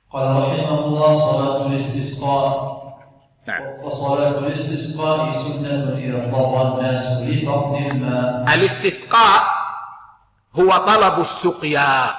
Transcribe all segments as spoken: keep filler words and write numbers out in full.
قال رحمه الله: صلاة الاستسقاء. نعم. وصلاة الاستسقاء سنة إذا اضطر الناس لفقد الماء. الاستسقاء هو طلب السقيا،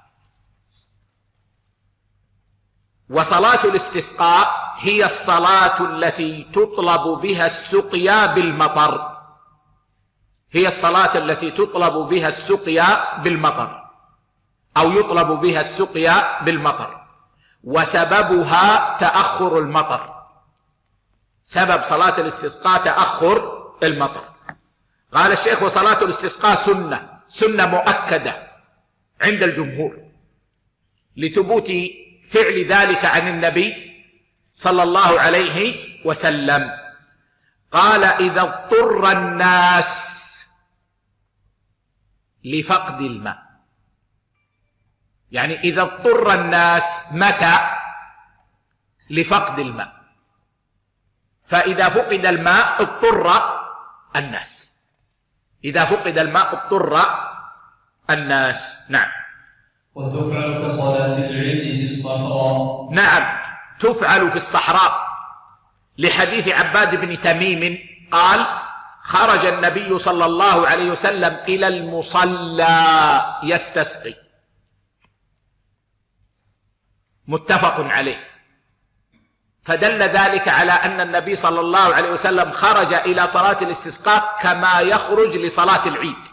وصلاة الاستسقاء هي الصلاة التي تطلب بها السقيا بالمطر، هي الصلاة التي تطلب بها السقيا بالمطر أو يطلب بها السقيا بالمطر، وسببها تأخر المطر. سبب صلاة الاستسقاء تأخر المطر. قال الشيخ: وصلاة الاستسقاء سنة، سنة مؤكدة عند الجمهور لثبوت فعل ذلك عن النبي صلى الله عليه وسلم. قال: إذا اضطر الناس لفقد الماء، يعني إذا اضطر الناس متى؟ لفقد الماء. فإذا فقد الماء اضطر الناس، إذا فقد الماء اضطر الناس. نعم. وتفعل كصلاة العيد في الصحراء. نعم، تفعل في الصحراء، لحديث عباد بن تميم قال: خرج النبي صلى الله عليه وسلم إلى المصلى يستسقي. متفق عليه. فدل ذلك على أن النبي صلى الله عليه وسلم خرج إلى صلاة الاستسقاء كما يخرج لصلاة العيد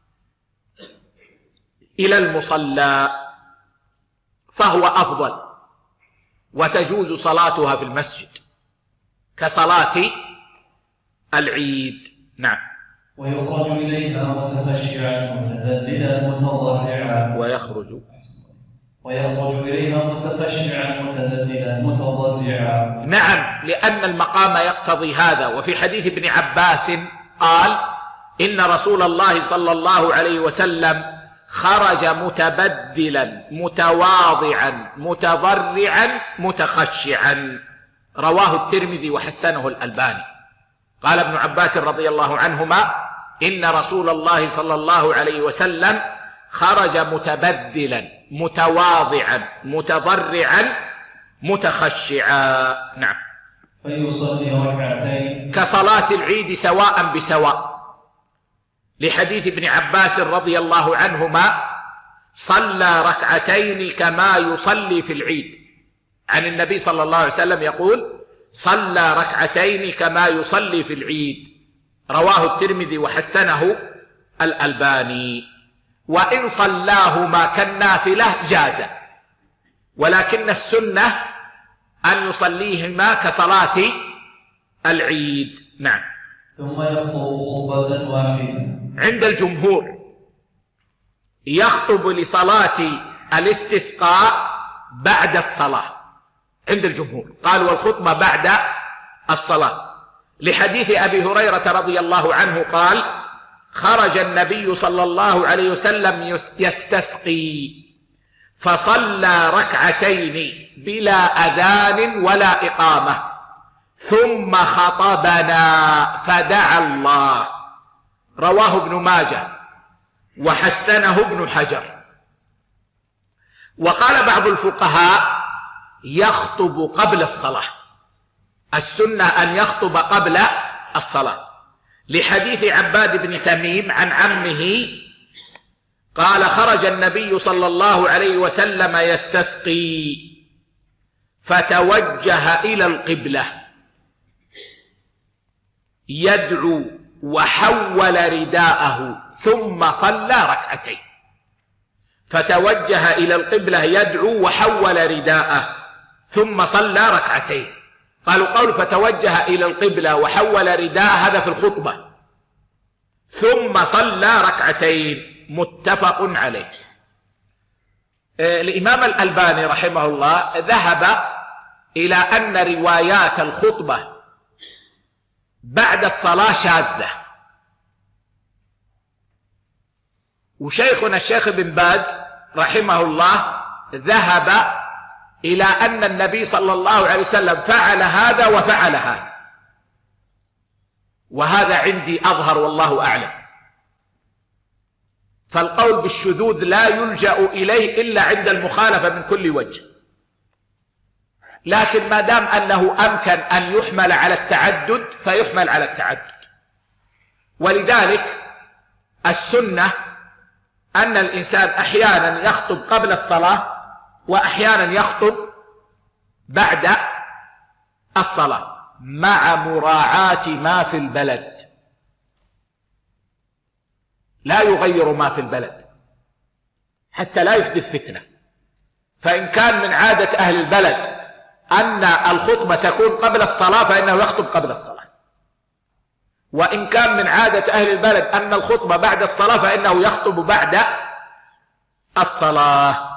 إلى المصلى، فهو أفضل، وتجوز صلاتها في المسجد كصلاة العيد. نعم. ويخرج إليها متخشعا متذللا متضرعا. ويخرج ويخرج إليها متخشعا متذللا متضرعا. نعم، لأن المقام يقتضي هذا. وفي حديث ابن عباس قال: إن رسول الله صلى الله عليه وسلم خرج متبدلا متواضعا متضرعا متخشعا. رواه الترمذي وحسنه الألباني. قال ابن عباس رضي الله عنهما: إن رسول الله صلى الله عليه وسلم خرج متبدلا متواضعا متضرعا متخشعا. نعم. فيصلي ركعتين كصلاة العيد سواء بسواء، لحديث ابن عباس رضي الله عنهما: صلى ركعتين كما يصلي في العيد، عن النبي صلى الله عليه وسلم يقول: صلى ركعتين كما يصلي في العيد. رواه الترمذي وحسنه الألباني. وإن صلاهما كالنافلة جاز، ولكن السنة أن يصليهما كصلاة العيد. نعم. ثم يخطب خطبة واحدة. عند الجمهور يخطب لصلاة الاستسقاء بعد الصلاة، عند الجمهور قالوا الخطبة بعد الصلاة، لحديث أبي هريرة رضي الله عنه قال: خرج النبي صلى الله عليه وسلم يستسقي فصلى ركعتين بلا أذان ولا إقامة، ثم خطبنا فدعا الله. رواه ابن ماجه وحسنه ابن حجر. وقال بعض الفقهاء: يخطب قبل الصلاة، السنة أن يخطب قبل الصلاة، لحديث عباد بن تميم عن عمه قال: خرج النبي صلى الله عليه وسلم يستسقي فتوجه إلى القبلة يدعو وحول رداءه ثم صلى ركعتين. فتوجه إلى القبلة يدعو وحول رداءه ثم صلى ركعتين. قالوا قول فتوجه إلى القبلة وحول رداءه هذا في الخطبة، ثم صلى ركعتين، متفق عليه. الإمام الألباني رحمه الله ذهب إلى أن روايات الخطبة بعد الصلاة شاذة، وشيخنا الشيخ بن باز رحمه الله ذهب إلى أن النبي صلى الله عليه وسلم فعل هذا وفعل هذا، وهذا عندي أظهر والله أعلم. فالقول بالشذوذ لا يلجأ إليه إلا عند المخالفة من كل وجه، لكن ما دام أنه أمكن أن يحمل على التعدد فيحمل على التعدد. ولذلك السنة أن الإنسان أحيانا يخطب قبل الصلاة وأحيانا يخطب بعد الصلاة مع مراعاة ما في البلد، لا يغير ما في البلد حتى لا يحدث فتنة. فإن كان من عادة أهل البلد أن الخطبة تكون قبل الصلاة فإنه يخطب قبل الصلاة، وإن كان من عادة أهل البلد أن الخطبة بعد الصلاة فإنه يخطب بعد الصلاة.